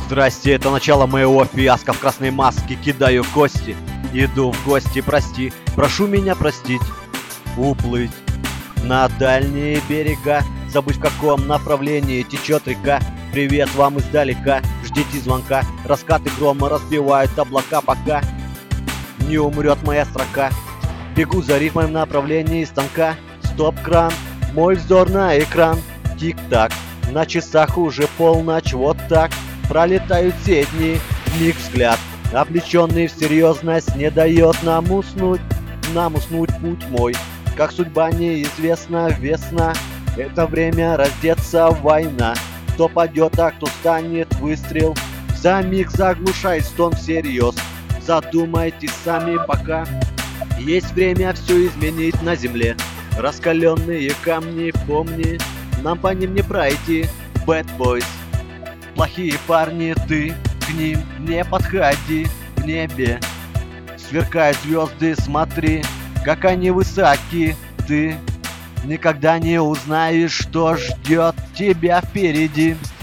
Здрасте, это начало моего фиаско. В красной маске кидаю кости. Иду в гости, прости, прошу меня простить. Уплыть на дальние берега, забыть в каком направлении течет река. Привет вам издалека, ждите звонка. Раскаты грома разбивают облака, пока не умрет моя строка. Бегу за рифмой в направлении станка. Стоп-кран, мой взор на экран. Тик-так, на часах уже полночь, вот так пролетают все дни, миг взгляд, облеченный в серьезность, не дает нам уснуть путь мой. Как судьба неизвестна, весна, это время раздеться, война. Кто падет, а кто станет, выстрел за миг заглушает стон всерьез. Задумайтесь сами пока, есть время все изменить на земле. Раскаленные камни, помни, нам по ним не пройти. Bad boys, плохие парни, ты к ним не подходи. В небе сверкают звезды, смотри, как они высоки. Ты никогда не узнаешь, что ждет тебя впереди.